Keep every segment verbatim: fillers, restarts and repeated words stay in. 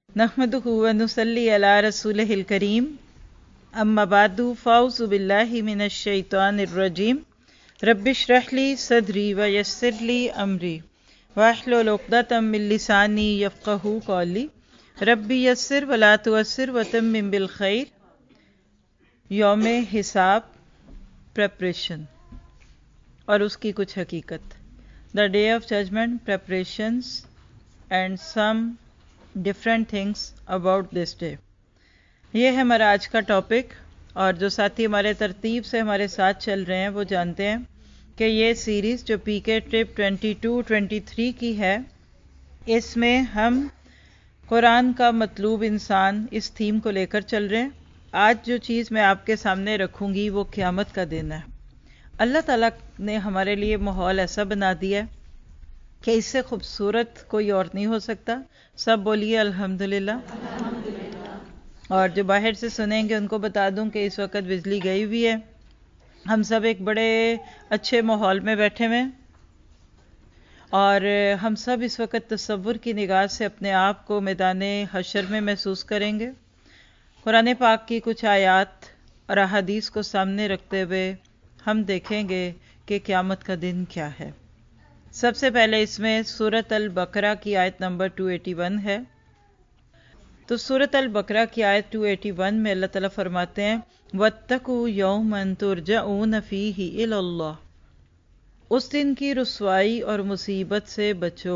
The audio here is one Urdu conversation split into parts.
नहमदुहु व नुसल्ली अला रसूलिहिल करीम अम्मा बादु फ़ाऊज़ु बिल्लाहि मिनश शैतानिर रजीम रब्बिश्रह ली सदरी व यस्सिर ली अमरी वाहलुल उक़दतम मिन लिसानी यफ़क़हू क़ौली रब्बी यस्सिर व ला तुअस्सिर व तम्मिम बिल खैर। यौम हिसाब प्रेपरेशन और उसकी कुछ हकीकत। The day of judgment preparations and some different things about this day. ये है हमारा आज का टॉपिक, और जो साथी हमारे तरतीब से हमारे साथ चल रहे हैं वो जानते हैं कि ये सीरीज़ जो P K trip twenty two twenty three की है, इसमें हम कुरान का मतलूब इंसान इस थीम को लेकर चल रहे हैं। आज जो चीज़ मैं आपके सामने रखूंगी वो क़यामत का दिन है। अल्लाह ताला ने हमारे लिए माहौल ऐसा बना दिया है कि इससे खूबसूरत कोई और नहीं हो सकता। सब बोलिए अल्हम्दुलिल्लाह। और जो बाहर से सुनेंगे उनको बता दूं कि इस वक्त बिजली गई हुई है। हम सब एक बड़े अच्छे माहौल में बैठे हुए हैं और हम सब इस वक्त तसव्वुर की निगाह से अपने आप को मैदाने हशर में महसूस करेंगे। कुरान पाक की कुछ आयात और अहादीस को सामने रखते हुए हम देखेंगे कि क़यामत का दिन क्या है। सबसे पहले इसमें सूरत अल बकरा की आयत नंबर दो सौ इक्यासी है। तो सूरत अल बकरा की आयत दो सौ इक्यासी में अल्लाह ताला फरमाते हैं, वत्तकू यौमन तुरजऊन फीही इलल्लाह, उस दिन की रुसवाई और मुसीबत से बचो।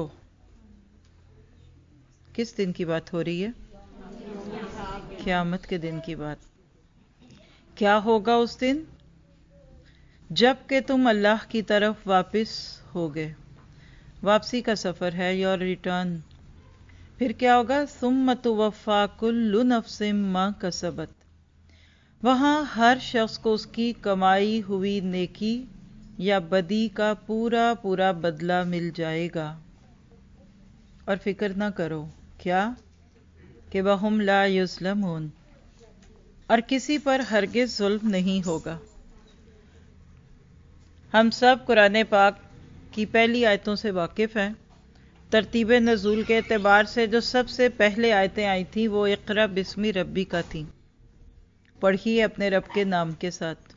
किस दिन की बात हो रही है? क़यामत के दिन की बात। क्या होगा उस दिन? जब कि तुम अल्लाह की तरफ वापस होगे। वापसी का सफ़र है, योर रिटर्न। फिर क्या होगा? सुम्मा तुवफ़्फ़ा कुल्लु नफ्सिम मा कसबत, वहाँ हर शख्स को उसकी कमाई हुई नेकी या बदी का पूरा पूरा बदला मिल जाएगा। और फिक्र ना करो, क्या कि वहुम ला युज़लमून, और किसी पर हरगिज़ जुल्म नहीं होगा। हम सब कुरान पाक की पहली आयतों से वाकिफ़ हैं। तरतीब नज़ूल के एतबार से जो सबसे पहले आयतें आई थी वो इक़रा बिस्मि रब्बी का थी, पढ़िए अपने रब के नाम के साथ।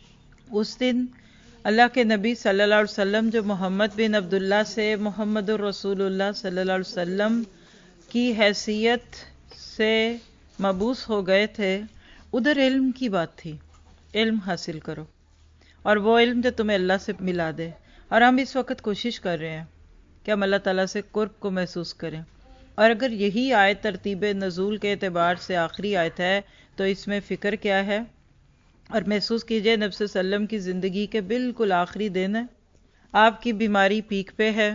उस दिन अल्लाह के नबी सल्लल्लाहु अलैहि वसल्लम जो मोहम्मद बिन अब्दुल्लाह से मुहम्मदुर रसूलुल्लाह सल्लल्लाहु अलैहि वसल्लम की हैसियत से मबूस हो गए थे, उधर इल्म की बात थी। इल्म हासिल करो, और वो इल्म जो तुम्हें अल्लाह से मिला दे। और हम इस वक्त कोशिश कर रहे हैं कि हम अल्लाह ताला से कुर्ब को महसूस करें। और अगर यही आयत तरतीब नज़ूल के एतबार से आखिरी आयत है तो इसमें फ़िक्र क्या है? और महसूस कीजिए नबी सल्लल्लाहु अलैहि वसल्लम की ज़िंदगी के बिल्कुल आखिरी दिन है। आपकी बीमारी पीक पे है।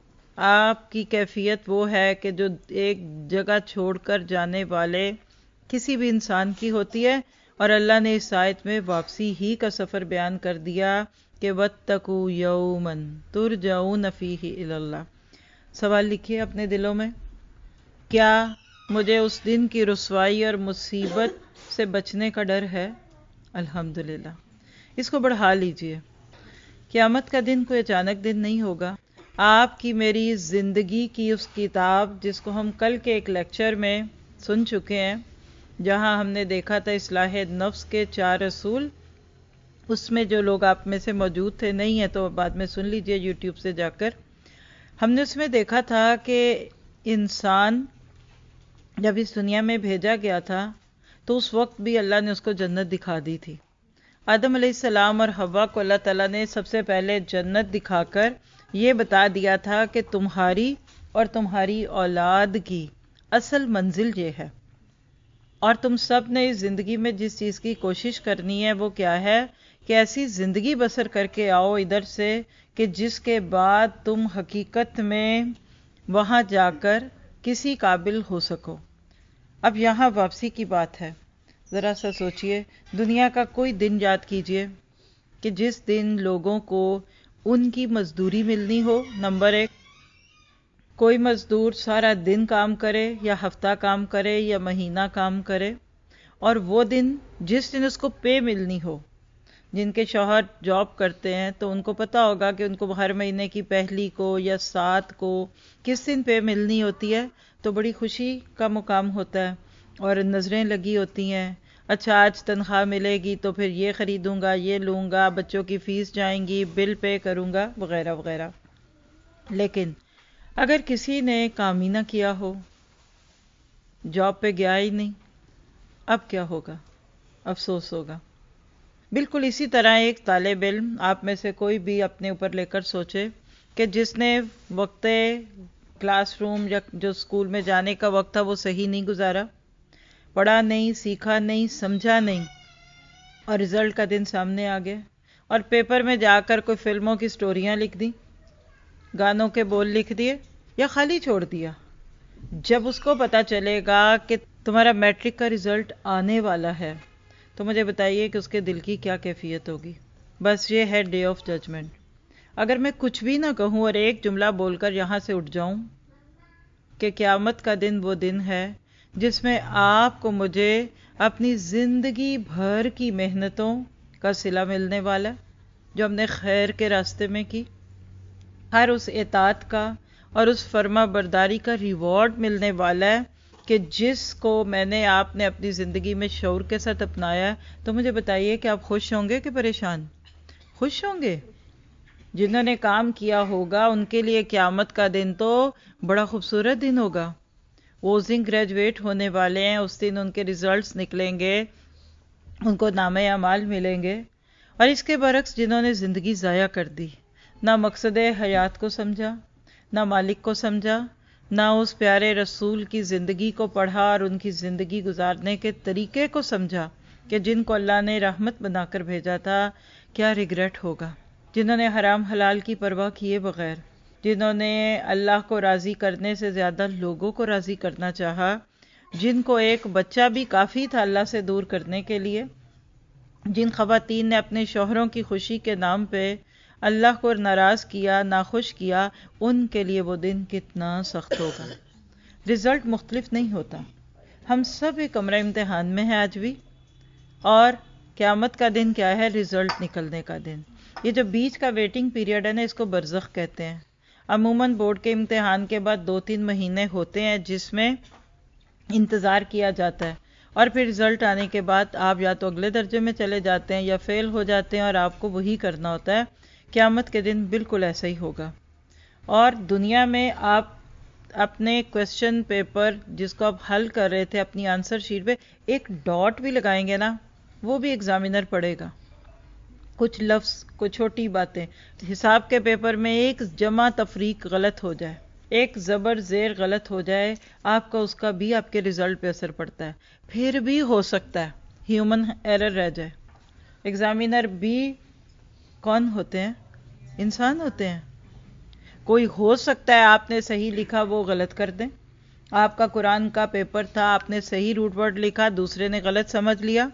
आपकी कैफियत वो है कि जो एक जगह छोड़कर जाने वाले किसी भी इंसान की होती है। और अल्लाह ने इस आयत में वापसी ही का सफ़र बयान कर दिया कि वत्तकू यौमन तुरजऊन फीही इलल्लाह। सवाल लिखिए अपने दिलों में, क्या मुझे उस दिन की रुसवाई और मुसीबत से बचने का डर है? अल्हम्दुलिल्लाह। इसको बढ़ा लीजिए। क़यामत का दिन कोई अचानक दिन नहीं होगा। आपकी मेरी ज़िंदगी की उस किताब जिसको हम कल के एक लेक्चर में सुन चुके हैं, जहां हमने देखा था इस्लाह नफ्स के चार असूल, उसमें जो लोग आप में से मौजूद थे, नहीं है तो बाद में सुन लीजिए यूट्यूब से जाकर। हमने उसमें देखा था कि इंसान जब इस दुनिया में भेजा गया था तो उस वक्त भी अल्लाह ने उसको जन्नत दिखा दी थी। आदम अलैहिस्सलाम और हव्वा को अल्लाह ताला ने सबसे पहले जन्नत दिखाकर ये बता दिया था कि तुम्हारी और तुम्हारी औलाद की असल मंजिल ये है, और तुम सब ने इस ज़िंदगी में जिस चीज़ की कोशिश करनी है वो क्या है कि ऐसी ज़िंदगी बसर करके आओ इधर से कि जिसके बाद तुम हकीकत में वहाँ जाकर किसी काबिल हो सको। अब यहाँ वापसी की बात है। ज़रा सा सोचिए, दुनिया का कोई दिन याद कीजिए कि जिस दिन लोगों को उनकी मजदूरी मिलनी हो। नंबर एक, कोई मजदूर सारा दिन काम करे या हफ्ता काम करे या महीना काम करे, और वो दिन जिस दिन उसको पे मिलनी हो। جن کے شوہر جاب کرتے ہیں تو ان کو پتا ہوگا کہ ان کو ہر مہینے کی پہلی کو یا سات کو کس دن پہ ملنی ہوتی ہے، تو بڑی خوشی کا مقام ہوتا ہے اور نظریں لگی ہوتی ہیں. اچھا آج تنخواہ ملے گی تو پھر یہ خریدوں گا، یہ لوں گا، بچوں کی فیس جائیں گی، بل پے کروں گا، وغیرہ وغیرہ. لیکن اگر کسی نے کام ہی نہ کیا ہو، جاب پہ گیا ہی نہیں، اب کیا ہوگا؟ افسوس ہوگا. بالکل اسی طرح ایک طالب علم، آپ میں سے کوئی بھی اپنے اوپر لے کر سوچے کہ جس نے وقت کلاس روم یا جو اسکول میں جانے کا وقت تھا وہ صحیح نہیں گزارا، پڑھا نہیں، سیکھا نہیں، سمجھا نہیں، اور رزلٹ کا دن سامنے آ گیا اور پیپر میں جا کر کوئی فلموں کی سٹوریاں لکھ دی، گانوں کے بول لکھ دیے یا خالی چھوڑ دیا. جب اس کو پتا چلے گا کہ تمہارا میٹرک کا رزلٹ آنے والا ہے تو مجھے بتائیے کہ اس کے دل کی کیا کیفیت ہوگی. بس یہ ہے ڈے آف ججمنٹ. اگر میں کچھ بھی نہ کہوں اور ایک جملہ بول کر یہاں سے اٹھ جاؤں کہ قیامت کا دن وہ دن ہے جس میں آپ کو مجھے اپنی زندگی بھر کی محنتوں کا صلہ ملنے والا جو ہم نے خیر کے راستے میں کی، ہر اس اطاعت کا اور اس فرما برداری کا ریوارڈ ملنے والا ہے کہ جس کو میں نے آپ نے اپنی زندگی میں شعور کے ساتھ اپنایا. تو مجھے بتائیے کہ آپ خوش ہوں گے کہ پریشان؟ خوش ہوں گے. جنہوں نے کام کیا ہوگا ان کے لیے قیامت کا دن تو بڑا خوبصورت دن ہوگا. وہ اس دن گریجویٹ ہونے والے ہیں، اس دن ان کے ریزلٹس نکلیں گے، ان کو نامہ اعمال ملیں گے. اور اس کے برعکس جنہوں نے زندگی ضائع کر دی، نہ مقصد حیات کو سمجھا، نہ مالک کو سمجھا، نہ اس پیارے رسول کی زندگی کو پڑھا اور ان کی زندگی گزارنے کے طریقے کو سمجھا کہ جن کو اللہ نے رحمت بنا کر بھیجا تھا، کیا ریگریٹ ہوگا. جنہوں نے حرام حلال کی پرواہ کیے بغیر، جنہوں نے اللہ کو راضی کرنے سے زیادہ لوگوں کو راضی کرنا چاہا، جن کو ایک بچہ بھی کافی تھا اللہ سے دور کرنے کے لیے، جن خواتین نے اپنے شوہروں کی خوشی کے نام پہ اللہ کو ناراض کیا، ناخوش کیا، ان کے لیے وہ دن کتنا سخت ہوگا. رزلٹ مختلف نہیں ہوتا، ہم سب ایک کمرہ امتحان میں ہیں آج بھی. اور قیامت کا دن کیا ہے؟ رزلٹ نکلنے کا دن. یہ جو بیچ کا ویٹنگ پیریڈ ہے نا، اس کو برزخ کہتے ہیں. عموماً بورڈ کے امتحان کے بعد دو تین مہینے ہوتے ہیں جس میں انتظار کیا جاتا ہے، اور پھر رزلٹ آنے کے بعد آپ یا تو اگلے درجے میں چلے جاتے ہیں یا فیل ہو جاتے ہیں اور آپ کو وہی کرنا ہوتا ہے. قیامت کے دن بالکل ایسا ہی ہوگا. اور دنیا میں آپ اپنے کوشچن پیپر جس کو آپ حل کر رہے تھے اپنی آنسر شیٹ پہ ایک ڈاٹ بھی لگائیں گے نا، وہ بھی ایگزامینر پڑھے گا. کچھ لفظ، کچھ چھوٹی باتیں، حساب کے پیپر میں ایک جمع تفریق غلط ہو جائے، ایک زبر زیر غلط ہو جائے، آپ کا اس کا بھی آپ کے رزلٹ پہ اثر پڑتا ہے. پھر بھی ہو سکتا ہے ہیومن ایرر رہ جائے. ایگزامینر بھی کون ہوتے ہیں؟ انسان ہوتے ہیں. کوئی ہو سکتا ہے آپ نے صحیح لکھا وہ غلط کر دیں. آپ کا قرآن کا پیپر تھا، آپ نے صحیح روٹ ورڈ لکھا، دوسرے نے غلط سمجھ لیا،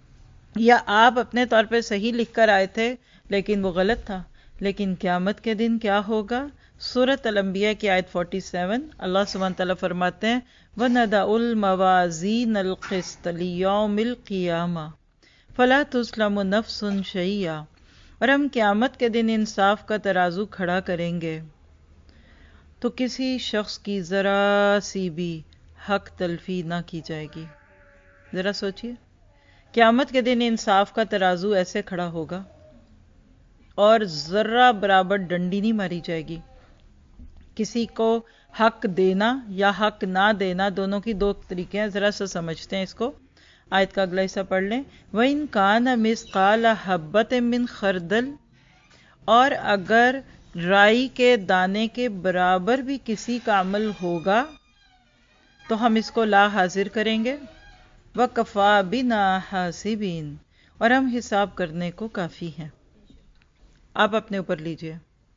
یا آپ اپنے طور پہ صحیح لکھ کر آئے تھے لیکن وہ غلط تھا. لیکن قیامت کے دن کیا ہوگا؟ سورۃ الانبیاء کی آیت سینتالیس، اللہ سبحانہ تعالیٰ فرماتے ہیں وَنَضَعُ الْمَوَازِينَ الْقِسْطَ لِيَوْمِ الْقِيَامَةِ فَلَا تُظْلَمُ نَفْسٌ شَيْئًا. اور ہم قیامت کے دن انصاف کا ترازو کھڑا کریں گے تو کسی شخص کی ذرا سی بھی حق تلفی نہ کی جائے گی. ذرا سوچئے، قیامت کے دن انصاف کا ترازو ایسے کھڑا ہوگا اور ذرہ برابر ڈنڈی نہیں ماری جائے گی. کسی کو حق دینا یا حق نہ دینا، دونوں کی دو طریقے ہیں. ذرا سا سمجھتے ہیں اس کو. آیت کا اگلا حصہ پڑھ لیں. وَإِن كَانَ مِثْقَالَ حَبَّةٍ مِّنْ خَرْدَلٍ، اور اگر رائی کے دانے کے برابر بھی کسی کا عمل ہوگا تو ہم اس کو لا حاضر کریں گے. وَكَفَى بِنَا حَاسِبِينَ، اور ہم حساب کرنے کو کافی ہیں. آپ اپنے اوپر لیجئے،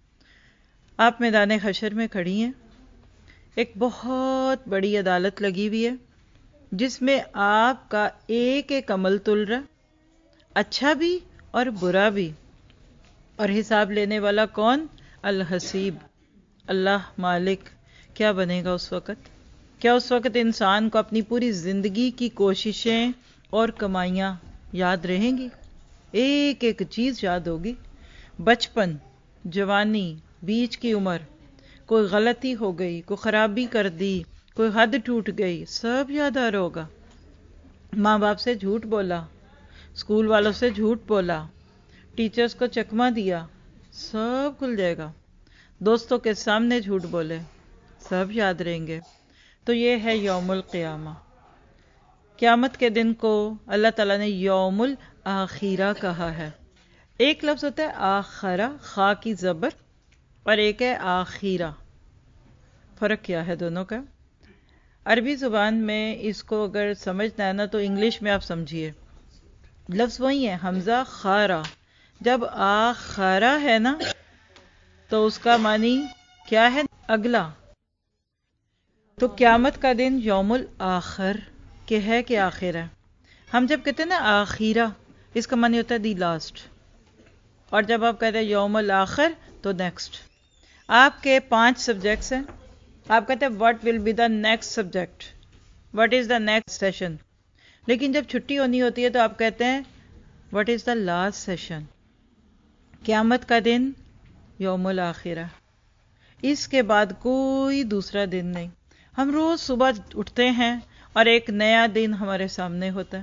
آپ میدان حشر میں کھڑی ہیں، ایک بہت بڑی عدالت لگی ہوئی ہے جس میں آپ کا ایک ایک عمل تل رہا، اچھا بھی اور برا بھی. اور حساب لینے والا کون؟ الحسیب، اللہ مالک. کیا بنے گا اس وقت؟ کیا اس وقت انسان کو اپنی پوری زندگی کی کوششیں اور کمائیاں یاد رہیں گی؟ ایک ایک چیز یاد ہوگی. بچپن، جوانی، بیچ کی عمر، کوئی غلطی ہو گئی، کوئی خرابی کر دی، کوئی حد ٹوٹ گئی، سب یاد آ رہا ہوگا. ماں باپ سے جھوٹ بولا، اسکول والوں سے جھوٹ بولا، ٹیچرز کو چکما دیا، سب کھل جائے گا. دوستوں کے سامنے جھوٹ بولے، سب یاد رہیں گے. تو یہ ہے یوم القیامہ. قیامت کے دن کو اللہ تعالیٰ نے یوم الآخرہ کہا ہے. ایک لفظ ہوتا ہے آخرہ، خا کی زبر، اور ایک ہے آخرہ. فرق کیا ہے دونوں کا؟ عربی زبان میں اس کو اگر سمجھنا ہے نا تو انگلش میں آپ سمجھیے. لفظ وہی ہے، حمزہ خارا. جب آخرہ ہے نا تو اس کا معنی کیا ہے؟ اگلا. تو قیامت کا دن یوم الآخر کہ ہے کہ آخر ہے. ہم جب کہتے ہیں نا آخرہ، اس کا معنی ہوتا ہے دی لاسٹ. اور جب آپ کہتے ہیں یوم الآخر تو نیکسٹ. آپ کے پانچ سبجیکٹس ہیں. آپ کہتے ہیں what will be the next subject, what is the next session. لیکن جب چھٹی ہونی ہوتی ہے تو آپ کہتے ہیں what is the last session. قیامت کا دن یوم الآخرہ، اس کے بعد کوئی دوسرا دن نہیں. ہم روز صبح اٹھتے ہیں اور ایک نیا دن ہمارے سامنے ہوتا ہے،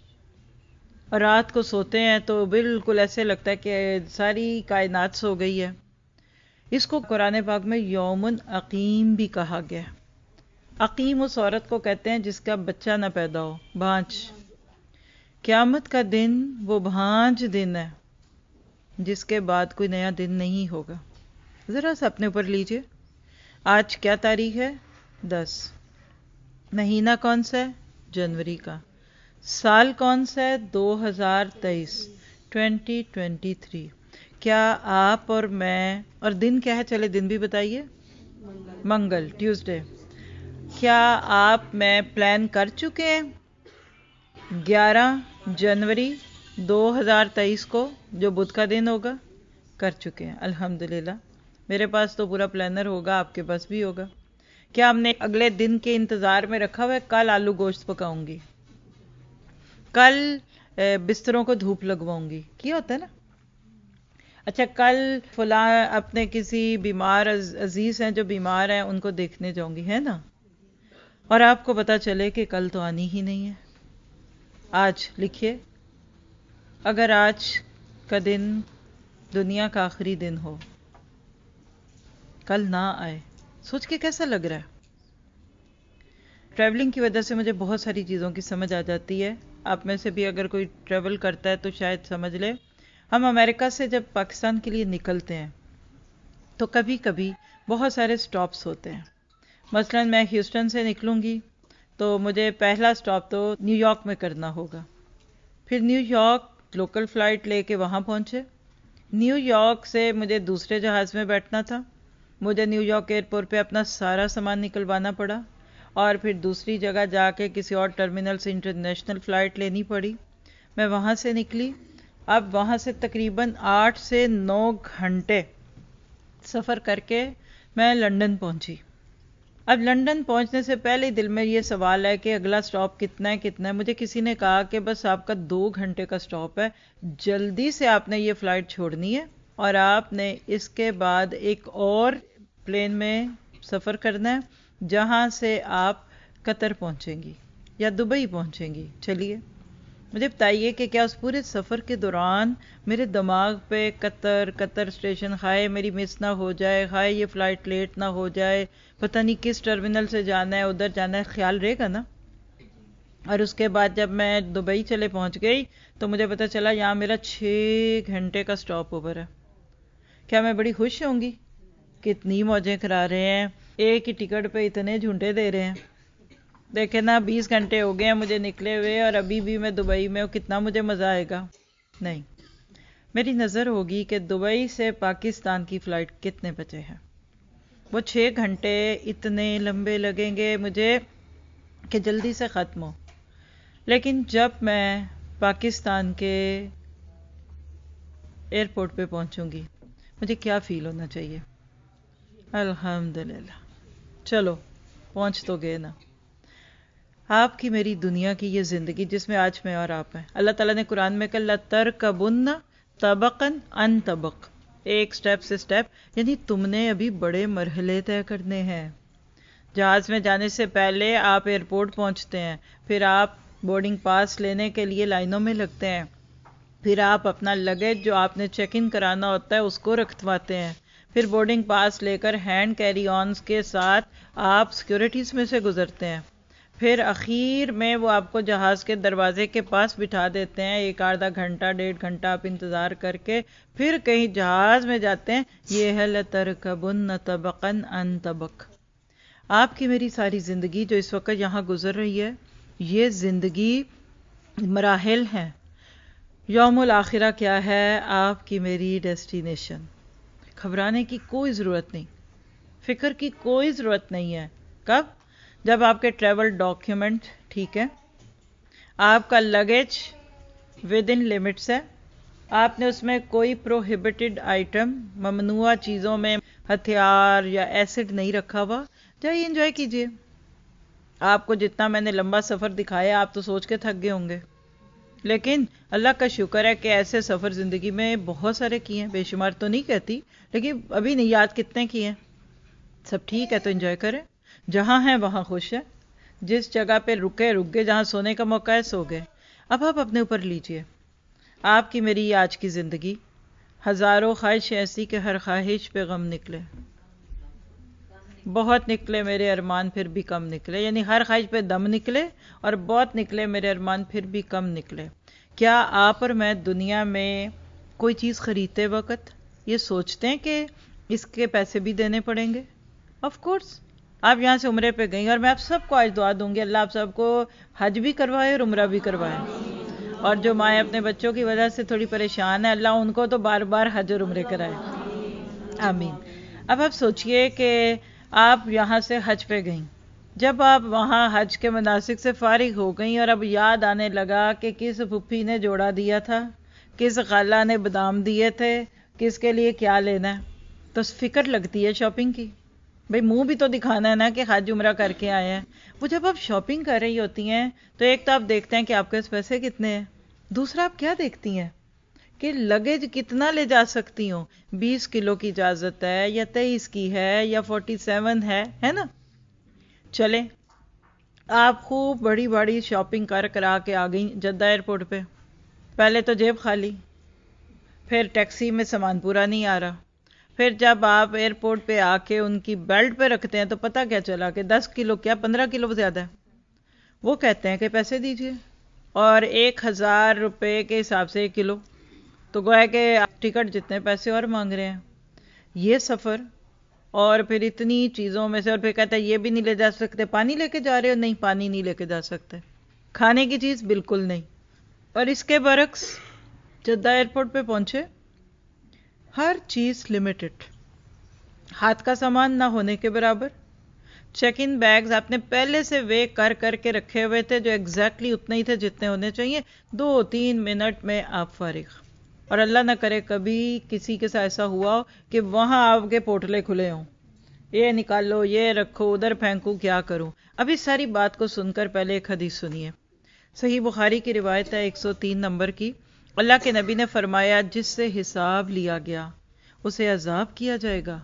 اور رات کو سوتے ہیں تو بالکل ایسے لگتا ہے کہ ساری کائنات سو گئی ہے. اس کو قرآن پاک میں یوم عقیم بھی کہا گیا. عقیم اس عورت کو کہتے ہیں جس کا بچہ نہ پیدا ہو، بھانج. قیامت کا دن وہ بھانج دن ہے جس کے بعد کوئی نیا دن نہیں ہوگا. ذرا سا اپنے اوپر لیجئے. آج کیا تاریخ ہے؟ دس. مہینہ کون سا ہے؟ جنوری کا. سال کون سا ہے؟ دو ہزار تیئیس، ٹوینٹی ٹوینٹی تھری. کیا آپ اور میں، اور دن کیا ہے چلے دن بھی بتائیے. منگل، ٹیوزڈے. کیا آپ میں پلان کر چکے ہیں گیارہ جنوری دو ہزار تیئیس کو جو بدھ کا دن ہوگا؟ کر چکے ہیں الحمدللہ. میرے پاس تو پورا پلانر ہوگا، آپ کے پاس بھی ہوگا. کیا ہم نے اگلے دن کے انتظار میں رکھا ہوا ہے کل آلو گوشت پکاؤں گی، کل بستروں کو دھوپ لگواؤں گی، کیا ہوتا ہے نا. اچھا کل فلاں اپنے کسی بیمار عزیز ہیں جو بیمار ہیں ان کو دیکھنے جاؤں گی، ہے نا. اور آپ کو پتا چلے کہ کل تو آنی ہی نہیں ہے. آج لکھیے، اگر آج کا دن دنیا کا آخری دن ہو، کل نہ آئے، سوچ کے کیسا لگ رہا ہے؟ ٹریولنگ کی وجہ سے مجھے بہت ساری چیزوں کی سمجھ آ جاتی ہے. آپ میں سے بھی اگر کوئی ٹریول کرتا ہے تو شاید سمجھ لے. ہم امریکہ سے جب پاکستان کے لیے نکلتے ہیں تو کبھی کبھی بہت سارے سٹاپس ہوتے ہیں. مثلا میں ہیوسٹن سے نکلوں گی تو مجھے پہلا سٹاپ تو نیو یارک میں کرنا ہوگا. پھر نیو یارک لوکل فلائٹ لے کے وہاں پہنچے. نیو یارک سے مجھے دوسرے جہاز میں بیٹھنا تھا. مجھے نیو یارک ایئرپورٹ پہ اپنا سارا سامان نکلوانا پڑا، اور پھر دوسری جگہ جا کے کسی اور ٹرمینل سے انٹرنیشنل فلائٹ لینی پڑی. میں وہاں سے نکلی. اب وہاں سے تقریباً آٹھ سے نو گھنٹے سفر کر کے میں لنڈن پہنچی. اب لنڈن پہنچنے سے پہلے دل میں یہ سوال ہے کہ اگلا سٹاپ کتنا ہے کتنا ہے. مجھے کسی نے کہا کہ بس آپ کا دو گھنٹے کا سٹاپ ہے، جلدی سے آپ نے یہ فلائٹ چھوڑنی ہے اور آپ نے اس کے بعد ایک اور پلین میں سفر کرنا ہے جہاں سے آپ قطر پہنچیں گی یا دبئی پہنچیں گی. چلیے مجھے بتائیے کہ کیا اس پورے سفر کے دوران میرے دماغ پہ قطر قطر اسٹیشن، ہائے میری مس نہ ہو جائے، ہائے یہ فلائٹ لیٹ نہ ہو جائے، پتہ نہیں کس ٹرمینل سے جانا ہے، ادھر جانا ہے، خیال رہے گا نا. اور اس کے بعد جب میں دبئی چلے پہنچ گئی تو مجھے پتہ چلا یہاں میرا چھ گھنٹے کا سٹاپ اوور ہے. کیا میں بڑی خوش ہوں گی؟ کتنی موجیں کرا رہے ہیں، ایک ہی ٹکٹ پہ اتنے جھونٹے دے رہے ہیں. دیکھیں نا بیس گھنٹے ہو گئے ہیں مجھے نکلے ہوئے اور ابھی بھی میں دبئی میں ہوں. کتنا مجھے مزہ آئے گا؟ نہیں. میری نظر ہوگی کہ دبئی سے پاکستان کی فلائٹ کتنے بجے ہے. وہ چھ گھنٹے اتنے لمبے لگیں گے مجھے کہ جلدی سے ختم ہو. لیکن جب میں پاکستان کے ایئرپورٹ پہ پہنچوں گی مجھے کیا فیل ہونا چاہیے؟ الحمدللہ. چلو پہنچ تو گئے نا. آپ کی میری دنیا کی یہ زندگی جس میں آج میں اور آپ ہیں، اللہ تعالیٰ نے قرآن میں کہا لَتَرْكَبُنَّ طَبَقًا عَن طَبَقٍ، ایک سٹیپ سے سٹیپ، یعنی تم نے ابھی بڑے مرحلے طے کرنے ہیں. جہاز میں جانے سے پہلے آپ ایئرپورٹ پہنچتے ہیں، پھر آپ بورڈنگ پاس لینے کے لیے لائنوں میں لگتے ہیں، پھر آپ اپنا لگیج جو آپ نے چیک ان کرانا ہوتا ہے اس کو رکھواتے ہیں، پھر بورڈنگ پاس لے کر ہینڈ کیری آنز کے ساتھ آپ سیکورٹیز میں سے گزرتے ہیں، پھر اخیر میں وہ آپ کو جہاز کے دروازے کے پاس بٹھا دیتے ہیں، ایک آدھا گھنٹہ ڈیڑھ گھنٹہ آپ انتظار کر کے پھر کہیں جہاز میں جاتے ہیں. یہ ہے لَتَرْكَبُنَّ طَبَقًا عَن طَبَقٍ. آپ کی میری ساری زندگی جو اس وقت یہاں گزر رہی ہے، یہ زندگی مراحل ہیں. یوم الآخرہ کیا ہے؟ آپ کی میری ڈیسٹینیشن. گھبرانے کی کوئی ضرورت نہیں، فکر کی کوئی ضرورت نہیں ہے. کب؟ جب آپ کے ٹریول ڈاکیومنٹ ٹھیک ہے، آپ کا لگیج ود ان لمٹس ہے، آپ نے اس میں کوئی پروہیبٹڈ آئٹم، ممنوعہ چیزوں میں ہتھیار یا ایسڈ نہیں رکھا ہوا، جائیے انجوائے کیجئے. آپ کو جتنا میں نے لمبا سفر دکھایا آپ تو سوچ کے تھک گئے ہوں گے، لیکن اللہ کا شکر ہے کہ ایسے سفر زندگی میں بہت سارے کیے ہیں، بے شمار تو نہیں کہتی لیکن ابھی نہیں یاد کتنے کیے ہیں. سب ٹھیک ہے تو انجوائے کریں، جہاں ہیں وہاں خوش ہیں، جس جگہ پہ رکے رک گئے، جہاں سونے کا موقع ہے سو گئے. اب آپ اپنے اوپر لیجئے. آپ کی میری آج کی زندگی ہزاروں خواہش ایسی کہ ہر خواہش پہ غم نکلے، بہت نکلے میرے ارمان پھر بھی کم نکلے، یعنی ہر خواہش پہ دم نکلے اور بہت نکلے میرے ارمان پھر بھی کم نکلے. کیا آپ اور میں دنیا میں کوئی چیز خریدتے وقت یہ سوچتے ہیں کہ اس کے پیسے بھی دینے پڑیں گے؟ Of course. آپ یہاں سے عمرے پہ گئیں اور میں آپ سب کو آج دعا دوں گی اللہ آپ سب کو حج بھی کروائے اور عمرہ بھی کروائے، اور جو مائیں اپنے بچوں کی وجہ سے تھوڑی پریشان ہے اللہ ان کو تو بار بار حج اور عمرے کرائے. آمین. اب آپ سوچئے کہ آپ یہاں سے حج پہ گئیں، جب آپ وہاں حج کے مناسک سے فارغ ہو گئیں اور اب یاد آنے لگا کہ کس پھپھی نے جوڑا دیا تھا، کس خالہ نے بادام دیے تھے، کس کے لیے کیا لینا ہے، تو فکر لگتی ہے شاپنگ کی. بھئی منہ بھی تو دکھانا ہے نا کہ حج عمرہ کر کے آئے ہیں. وہ جب آپ شاپنگ کر رہی ہوتی ہیں تو ایک تو آپ دیکھتے ہیں کہ آپ کے پاس پیسے کتنے ہیں، دوسرا آپ کیا دیکھتی ہیں کہ لگیج کتنا لے جا سکتی ہوں. بیس کلو کی اجازت ہے یا تیئیس کی ہے یا فورٹی سیون ہے ہے نا. چلیں آپ خوب بڑی بڑی شاپنگ کر کرا کے آ گئیں جدہ ایئرپورٹ پہ. پہلے تو جیب خالی، پھر ٹیکسی میں سامان پورا نہیں آ رہا، پھر جب آپ ایئرپورٹ پہ آ کے ان کی بیلٹ پہ رکھتے ہیں تو پتہ کیا چلا کہ دس کلو کیا پندرہ کلو زیادہ ہے. وہ کہتے ہیں کہ پیسے دیجئے، اور ایک ہزار روپے کے حساب سے ایک کلو، تو گویا کہ ٹکٹ جتنے پیسے اور مانگ رہے ہیں. یہ سفر اور پھر اتنی چیزوں میں سے، اور پھر کہتا ہے یہ بھی نہیں لے جا سکتے. پانی لے کے جا رہے ہو؟ نہیں پانی نہیں لے کے جا سکتے. کھانے کی چیز بالکل نہیں. اور اس کے برعکس جدہ ایئرپورٹ پہ پہنچے، ہر چیز لمیٹڈ، ہاتھ کا سامان نہ ہونے کے برابر. چیک ان بیگز آپ نے پہلے سے وے کر کر کے رکھے ہوئے تھے جو ایگزیکٹلی اتنے ہی تھے جتنے ہونے چاہیے. دو تین منٹ میں آپ فارغ. اور اللہ نہ کرے کبھی کسی کے ساتھ ایسا ہوا ہو کہ وہاں آپ کے پوٹلے کھلے ہوں، یہ نکالو، یہ رکھو، ادھر پھینکو، کیا کروں. اب اس ساری بات کو سن کر پہلے ایک حدیث سنیے. صحیح بخاری کی روایت ہے ایک سو تین نمبر کی. اللہ کے نبی نے فرمایا جس سے حساب لیا گیا اسے عذاب کیا جائے گا.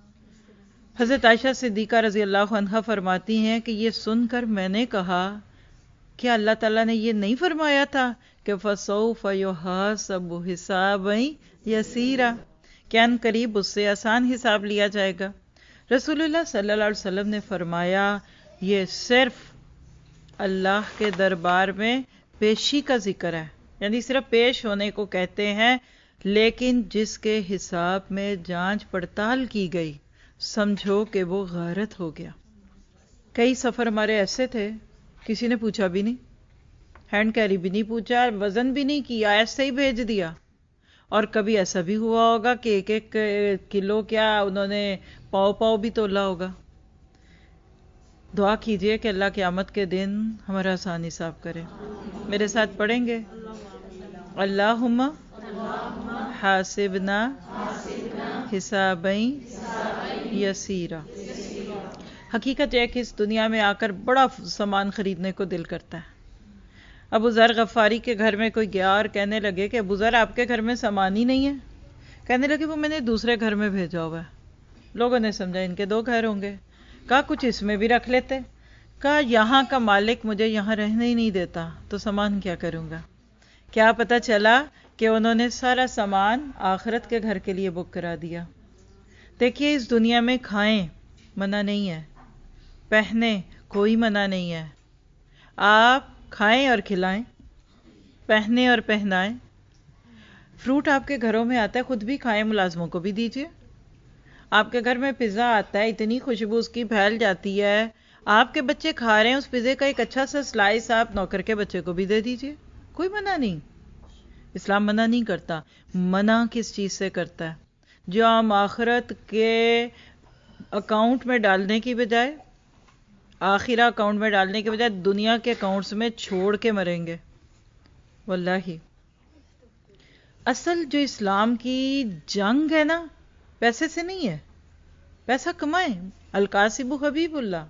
حضرت عائشہ صدیقہ رضی اللہ عنہا فرماتی ہیں کہ یہ سن کر میں نے کہا کیا اللہ تعالیٰ نے یہ نہیں فرمایا تھا کہ فَسَوْفَ يُحَاسَبُ حِسَابًا يَسِيرًا، کہ ان قریب اس سے آسان حساب لیا جائے گا. رسول اللہ صلی اللہ علیہ وسلم نے فرمایا یہ صرف اللہ کے دربار میں پیشی کا ذکر ہے، یعنی صرف پیش ہونے کو کہتے ہیں، لیکن جس کے حساب میں جانچ پڑتال کی گئی سمجھو کہ وہ غارت ہو گیا. کئی سفر ہمارے ایسے تھے کسی نے پوچھا بھی نہیں، ہینڈ کیری بھی نہیں پوچھا، وزن بھی نہیں کیا، ایسے ہی بھیج دیا. اور کبھی ایسا بھی ہوا ہوگا کہ ایک ایک کلو کیا انہوں نے پاؤ پاؤ بھی تولا ہوگا. دعا کیجئے کہ اللہ قیامت کے دن ہمارا آسان حساب کرے. میرے ساتھ پڑھیں گے اللہم حاسبنا حسابا یسیرا. حقیقت یہ ہے کہ اس دنیا میں آ کر بڑا سامان خریدنے کو دل کرتا ہے. ابو ذر غفاری کے گھر میں کوئی گیا اور کہنے لگے کہ ابو ذر آپ کے گھر میں سامان ہی نہیں ہے. کہنے لگے وہ میں نے دوسرے گھر میں بھیجا ہوا ہے. لوگوں نے سمجھا ان کے دو گھر ہوں گے. کہا کچھ اس میں بھی رکھ لیتے. کہا یہاں کا مالک مجھے یہاں رہنے ہی نہیں دیتا تو سامان کیا کروں گا. کیا پتا چلا کہ انہوں نے سارا سامان آخرت کے گھر کے لیے بک کرا دیا. دیکھیے اس دنیا میں کھائیں منع نہیں ہے, پہنے کوئی منع نہیں ہے. آپ کھائیں اور کھلائیں, پہنے اور پہنائیں. فروٹ آپ کے گھروں میں آتا ہے, خود بھی کھائیں, ملازموں کو بھی دیجیے. آپ کے گھر میں پیزا آتا ہے, اتنی خوشبو اس کی پھیل جاتی ہے, آپ کے بچے کھا رہے ہیں, اس پیزے کا ایک اچھا سا سلائس آپ نوکر کے بچے کو بھی دے دیجیے. کوئی منع نہیں. اسلام منع نہیں کرتا. منع کس چیز سے کرتا ہے؟ جو ہم آخرت کے اکاؤنٹ میں ڈالنے کی بجائے, آخرہ اکاؤنٹ میں ڈالنے کے بجائے دنیا کے اکاؤنٹس میں چھوڑ کے مریں گے. واللہ اصل جو اسلام کی جنگ ہے نا, پیسے سے نہیں ہے. پیسہ کمائیں. القاسب حبیب اللہ.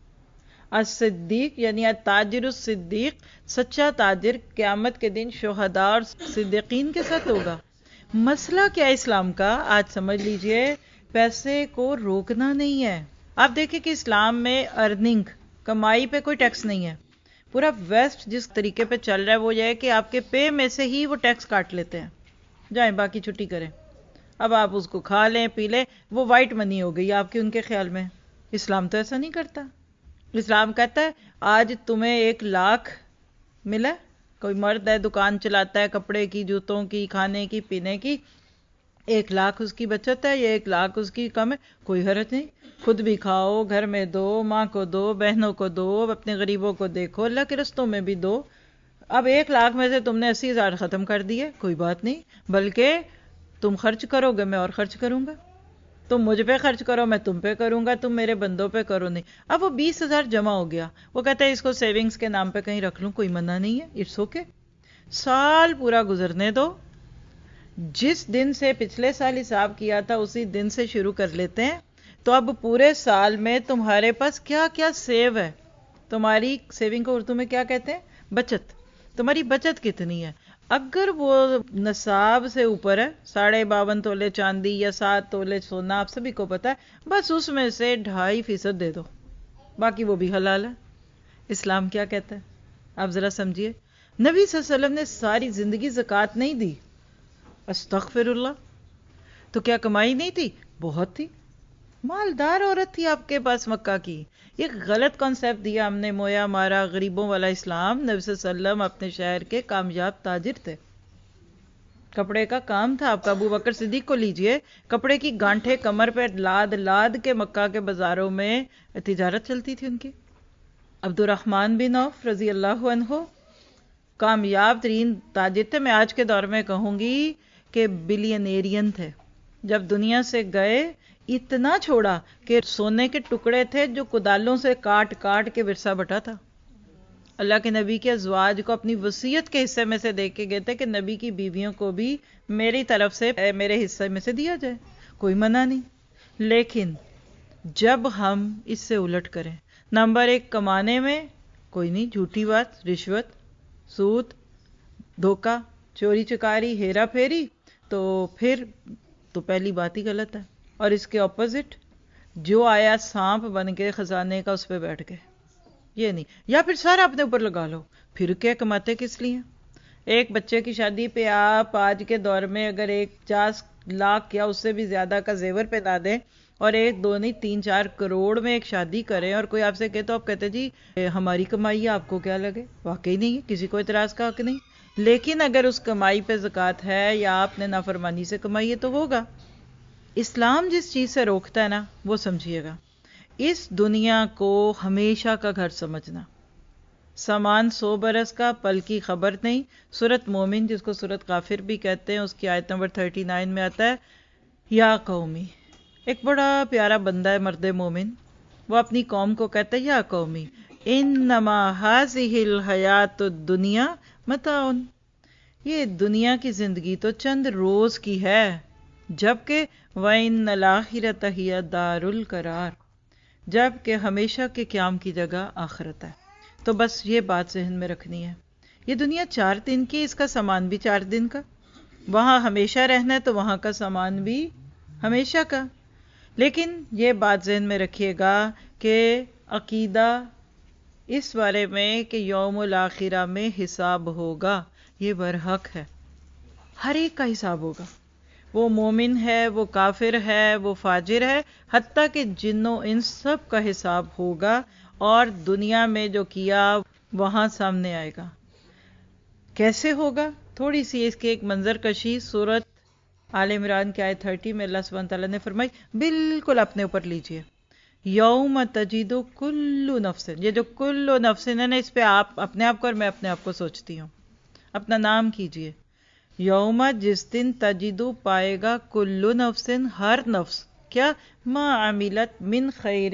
الصدیق یعنی التاجر الصدیق, سچا تاجر قیامت کے دن شہداء اور صدیقین کے ساتھ ہوگا. مسئلہ کیا ہے اسلام کا, آج سمجھ لیجئے. پیسے کو روکنا نہیں ہے. آپ دیکھیں کہ اسلام میں ارننگ, کمائی پہ کوئی ٹیکس نہیں ہے. پورا ویسٹ جس طریقے پہ چل رہا ہے وہ یہ ہے کہ آپ کے پے میں سے ہی وہ ٹیکس کاٹ لیتے ہیں. جائیں باقی چھٹی کریں, اب آپ اس کو کھا لیں پی لیں, وہ وائٹ منی ہو گئی آپ کے ان کے خیال میں. اسلام تو ایسا نہیں کرتا. اسلام کہتا ہے آج تمہیں ایک لاکھ ملا, کوئی مرد ہے دکان چلاتا ہے کپڑے کی, جوتوں کی, کھانے کی, پینے کی, ایک لاکھ اس کی بچت ہے یا ایک لاکھ اس کی کم ہے, کوئی حرج نہیں. خود بھی کھاؤ, گھر میں دو, ماں کو دو, بہنوں کو دو, اپنے غریبوں کو دیکھو, اللہ کے رستوں میں بھی دو. اب ایک لاکھ میں سے تم نے اسی ہزار ختم کر دیے, کوئی بات نہیں, بلکہ تم خرچ کرو گے میں اور خرچ کروں گا, تم مجھ پہ خرچ کرو میں تم پہ کروں گا, تم میرے بندوں پہ کرو نہیں. اب وہ بیس ہزار جمع ہو گیا, وہ کہتا ہے اس کو سیونگز کے نام پہ کہیں رکھ لوں, کوئی منع نہیں ہے, اٹس اوکے. سال پورا گزرنے دو, جس دن سے پچھلے سال حساب کیا تھا اسی دن سے شروع کر لیتے ہیں. تو اب پورے سال میں تمہارے پاس کیا کیا سیو ہے, تمہاری سیونگ کو اردو میں کیا کہتے ہیں, بچت. تمہاری بچت کتنی ہے؟ اگر وہ نصاب سے اوپر ہے, ساڑھے باون تولے چاندی یا سات تولے سونا, آپ سبھی کو پتا ہے, بس اس میں سے ڈھائی فیصد دے دو, باقی وہ بھی حلال ہے. اسلام کیا کہتا ہے آپ ذرا سمجھیے. نبی صلی اللہ علیہ وسلم نے ساری زندگی زکوٰۃ نہیں دی. استغفر اللہ. تو کیا کمائی نہیں تھی؟ بہت تھی. مالدار عورت تھی آپ کے پاس مکہ کی. یہ غلط کانسیپٹ دیا ہم نے, مویا مارا غریبوں والا اسلام. نبی صلی اللہ علیہ وسلم اپنے شہر کے کامیاب تاجر تھے, کپڑے کا کام تھا آپ کا. ابو بکر صدیق کو لیجئے, کپڑے کی گانٹھیں کمر پہ لاد لاد کے مکہ کے بازاروں میں تجارت چلتی تھی ان کی. عبد الرحمن بن عوف رضی اللہ عنہ کامیاب ترین تاجر تھے. میں آج کے دور میں کہوں گی کہ بلینیرین تھے. جب دنیا سے گئے اتنا چھوڑا کہ سونے کے ٹکڑے تھے جو کدالوں سے کاٹ کاٹ کے ورثہ بٹا تھا. اللہ کے نبی کے ازواج کو اپنی وصیت کے حصے میں سے دے کے گئے تھے کہ نبی کی بیویوں کو بھی میری طرف سے میرے حصے میں سے دیا جائے, کوئی منع نہیں. لیکن جب ہم اس سے الٹ کریں, نمبر ایک کمانے میں کوئی نہیں, جھوٹی بات, رشوت, سود, دھوکہ, چوری چکاری, ہیرا پھیری, تو پھر تو پہلی بات ہی غلط ہے. اور اس کے اپوزٹ, جو آیا سانپ بن کے خزانے کا اس پہ بیٹھ گئے, یہ نہیں. یا پھر سارا اپنے اوپر لگا لو, پھر کیا کماتے کس لیے؟ ایک بچے کی شادی پہ آپ آج کے دور میں اگر ایک پچاس لاکھ یا اس سے بھی زیادہ کا زیور پہنا دیں اور ایک دو نہیں تین چار کروڑ میں ایک شادی کریں, اور کوئی آپ سے کہے تو آپ کہتے جی ہماری کمائی ہے, آپ کو کیا لگے. واقعی نہیں ہے, کسی کو اعتراض کا حق نہیں. لیکن اگر اس کمائی پہ زکوٰۃ ہے یا آپ نے نافرمانی سے کمائی ہے تو ہوگا. اسلام جس چیز سے روکتا ہے نا وہ سمجھیے گا. اس دنیا کو ہمیشہ کا گھر سمجھنا. سامان سو برس کا, پل کی خبر نہیں. سورت مومن جس کو سورت غافر بھی کہتے ہیں, اس کی آیت نمبر تینتیس میں آتا ہے یا قومی. ایک بڑا پیارا بندہ ہے مرد مومن, وہ اپنی قوم کو کہتا ہے یا قومی انما ھذہ الحیات الدنیا متاع. یہ دنیا کی زندگی تو چند روز کی ہے, جبکہ وَإِنَّ الْآخِرَةَ هِيَ دَارُ الْقَرَارِ, جب کہ ہمیشہ کے قیام کی جگہ آخرت ہے۔ تو بس یہ بات ذہن میں رکھنی ہے، یہ دنیا چار دن کی، اس کا سامان بھی چار دن کا، وہاں ہمیشہ رہنا ہے تو وہاں کا سامان بھی ہمیشہ کا۔ لیکن یہ بات ذہن میں رکھیے گا کہ عقیدہ اس بارے میں کہ یوم الآخرہ میں حساب ہوگا، یہ برحق ہے، ہر ایک کا حساب ہوگا، وہ مومن ہے، وہ کافر ہے، وہ فاجر ہے، حتیٰ کہ جنوں ان سب کا حساب ہوگا، اور دنیا میں جو کیا وہاں سامنے آئے گا۔ کیسے ہوگا؟ تھوڑی سی اس کی ایک منظر کشی سورت آل عمران کے آیت تھرٹی میں اللہ سبحانہ تعالیٰ نے فرمائی، بالکل اپنے اوپر لیجئے، یوم تجد کل نفس، یہ جو کل نفس ہے نا، اس پہ آپ اپنے آپ کو اور میں اپنے آپ کو سوچتی ہوں، اپنا نام کیجئے، یوم جس دن تجدو پائے گا کل نفس، ہر نفس، کیا؟ ما عملت من خیر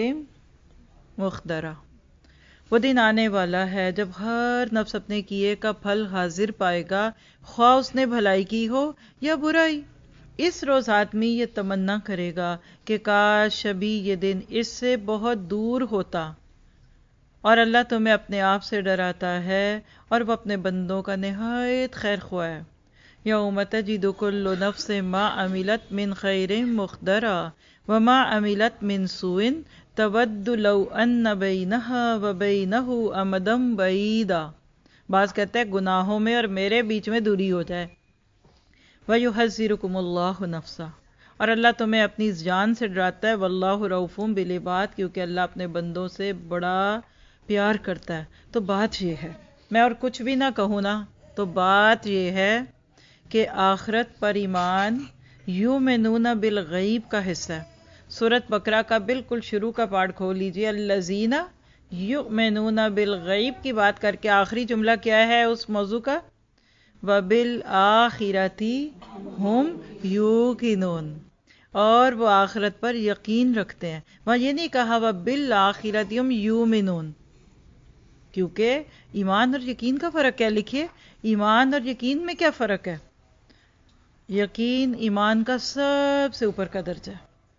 مخدرہ، وہ دن آنے والا ہے جب ہر نفس اپنے کیے کا پھل حاضر پائے گا، خواہ اس نے بھلائی کی ہو یا برائی۔ اس روز آدمی یہ تمنا کرے گا کہ کاش ابھی یہ دن اس سے بہت دور ہوتا، اور اللہ تمہیں اپنے آپ سے ڈراتا ہے اور وہ اپنے بندوں کا نہایت خیر خواہ ہے۔ یوم تجد کل نفس ما عملت من خیر مخدرہ وما عملت من سوء تود لو ان بینہا وبینہ امدا بعیدا، بعض کہتے ہیں گناہوں میں اور میرے بیچ میں دوری ہو جائے۔ وَيُحَذِّرُكُمُ اللَّهُ نَفْسَهُ، اور اللہ تمہیں اپنی جان سے ڈراتا ہے، وَاللَّهُ رَءُوفٌ بِالْعِبَادِ، کیونکہ اللہ اپنے بندوں سے بڑا پیار کرتا ہے۔ تو بات یہ ہے، میں اور کچھ بھی نہ کہوں نا، تو بات یہ ہے کہ آخرت پر ایمان یؤمنون بالغیب کا حصہ ہے۔ سورۃ بقرہ کا بالکل شروع کا پارٹ کھول لیجئے، الذین یؤمنون بالغیب کی بات کر کے آخری جملہ کیا ہے اس موضوع کا؟ وَبِالْآخِرَةِ هُمْ يُوقِنُونَ، اور وہ آخرت پر یقین رکھتے ہیں۔ وہاں یہ نہیں کہا وَبِالْآخِرَةِ هُمْ يُؤْمِنُونَ، کیونکہ ایمان اور یقین کا فرق ہے۔ لکھیے، ایمان اور یقین میں کیا فرق ہے؟ یقین ایمان کا سب سے اوپر کا درجہ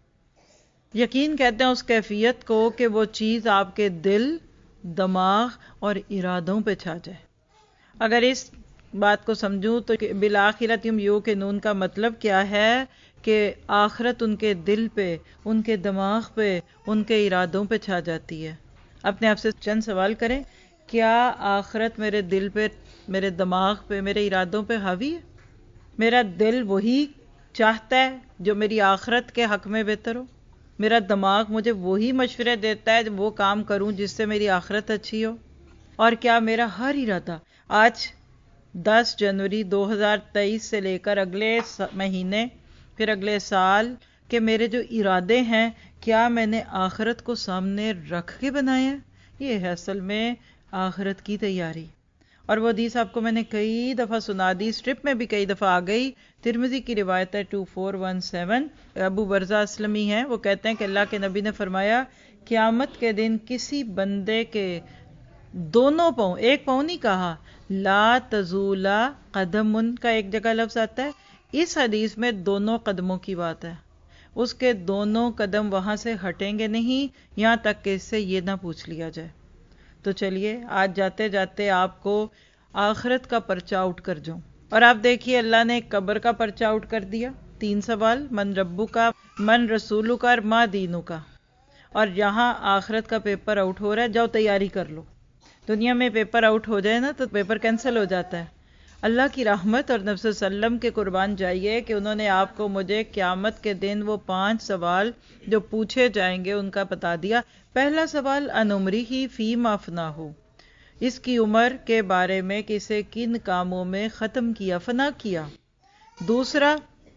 ہے۔ یقین کہتے ہیں اس کیفیت کو کہ وہ چیز آپ کے دل، دماغ اور ارادوں پہ چھا جائے۔ اگر اس بات کو سمجھوں تو بالآخرۃ ہم یوقنون کا مطلب کیا ہے کہ آخرت ان کے دل پہ، ان کے دماغ پہ، ان کے ارادوں پہ چھا جاتی ہے۔ اپنے آپ سے چند سوال کریں، کیا آخرت میرے دل پہ، میرے دماغ پہ، میرے ارادوں پہ حاوی ہے؟ میرا دل وہی چاہتا ہے جو میری آخرت کے حق میں بہتر ہو؟ میرا دماغ مجھے وہی مشورے دیتا ہے وہ کام کروں جس سے میری آخرت اچھی ہو؟ اور کیا میرا ہر ارادہ آج دس جنوری دو ہزار تیئیس سے لے کر اگلے مہینے، پھر اگلے سال کے میرے جو ارادے ہیں، کیا میں نے آخرت کو سامنے رکھ کے بنائے ہیں؟ یہ ہے اصل میں آخرت کی تیاری۔ اور وہ حدیث آپ کو میں نے کئی دفعہ سنا دی، اسٹرپ میں بھی کئی دفعہ آ گئی، ترمذی کی روایت ہے two four one seven, Abu Barzah Aslami ہیں، وہ کہتے ہیں کہ اللہ کے نبی نے فرمایا قیامت کے دن کسی بندے کے دونوں پاؤں، ایک پاؤں نہیں کہا، لا تزولا قدم کا ایک جگہ لفظ آتا ہے، اس حدیث میں دونوں قدموں کی بات ہے، اس کے دونوں قدم وہاں سے ہٹیں گے نہیں یہاں تک کہ اس سے یہ نہ پوچھ لیا جائے۔ تو چلیے آج جاتے جاتے آپ کو آخرت کا پرچہ آؤٹ کر جاؤں، اور آپ دیکھیے اللہ نے قبر کا پرچہ آؤٹ کر دیا، تین سوال، من ربو کا، من رسولو کا اور ما دینو کا، اور یہاں آخرت کا پیپر آؤٹ ہو رہا ہے، جاؤ تیاری کر لو۔ دنیا میں پیپر آؤٹ ہو جائے نا تو پیپر کینسل ہو جاتا ہے۔ اللہ کی رحمت اور نبی صلی اللہ علیہ وسلم کے قربان جائیے کہ انہوں نے آپ کو مجھے قیامت کے دن وہ پانچ سوال جو پوچھے جائیں گے ان کا بتا دیا۔ پہلا سوال ان عمرہ فیما افناہ، اس کی عمر کے بارے میں کہ اسے کن کاموں میں ختم کیا، فنا کیا۔ دوسرا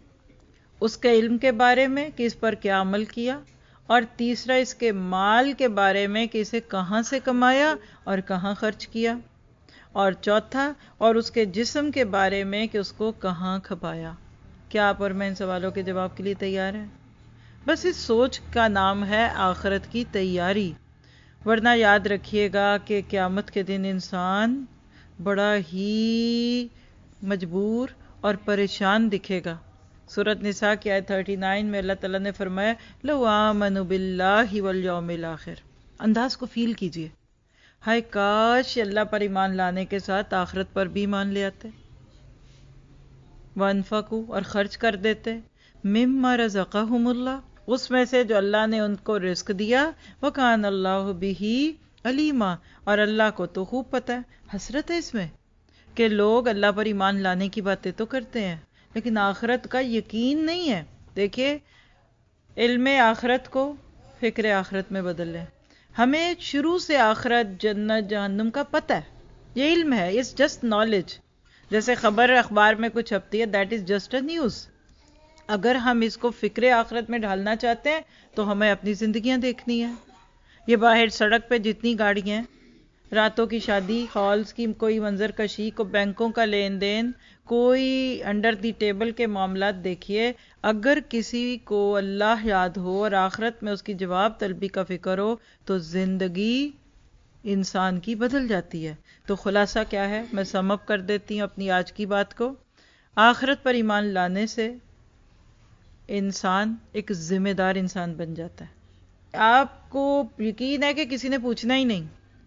اس کے علم کے بارے میں کہ اس پر کیا عمل کیا، اور تیسرا اس کے مال کے بارے میں کہ اسے کہاں سے کمایا اور کہاں خرچ کیا، اور چوتھا اور اس کے جسم کے بارے میں کہ اس کو کہاں کھپایا۔ کیا آپ اور میں ان سوالوں کے جواب کے لیے تیار ہیں؟ بس اس سوچ کا نام ہے آخرت کی تیاری، ورنہ یاد رکھیے گا کہ قیامت کے دن انسان بڑا ہی مجبور اور پریشان دکھے گا، سورۃ نساء کی آیت نینتیس میں اللہ تعالیٰ نے فرمایا لو آمنوا باللہ والیوم الآخر. انداز کو فیل کیجئے، ہائے کاش اللہ پر ایمان لانے کے ساتھ آخرت پر بھی ایمان لے آتے. وانفقوا، اور خرچ کر دیتے، مما رزقہم اللہ، اس میں سے جو اللہ نے ان کو رزق دیا. وکان اللہ بہ علیما، اور اللہ کو تو خوب پتہ ہے. حسرت ہے اس میں کہ لوگ اللہ پر ایمان لانے کی باتیں تو کرتے ہیں لیکن آخرت کا یقین نہیں ہے. دیکھیے، علم آخرت کو فکر آخرت میں بدل لیں. ہمیں شروع سے آخرت، جنت، جہنم کا پتہ ہے، یہ علم ہے، اٹس جسٹ نالج. جیسے خبر اخبار میں کچھ چھپتی ہے، that is just a news. اگر ہم اس کو فکر آخرت میں ڈھالنا چاہتے ہیں تو ہمیں اپنی زندگیاں دیکھنی ہیں. یہ باہر سڑک پہ جتنی گاڑیاں ہیں، راتوں کی شادی ہالز کی کوئی منظر کشی، کو بینکوں کا لین دین، کوئی انڈر دی ٹیبل کے معاملات دیکھیے. اگر کسی کو اللہ یاد ہو اور آخرت میں اس کی جواب طلبی کا فکر ہو تو زندگی انسان کی بدل جاتی ہے. تو خلاصہ کیا ہے، میں سم اپ کر دیتی ہوں اپنی آج کی بات کو. آخرت پر ایمان لانے سے انسان ایک ذمہ دار انسان بن جاتا ہے. آپ کو یقین ہے کہ کسی نے پوچھنا ہی نہیں،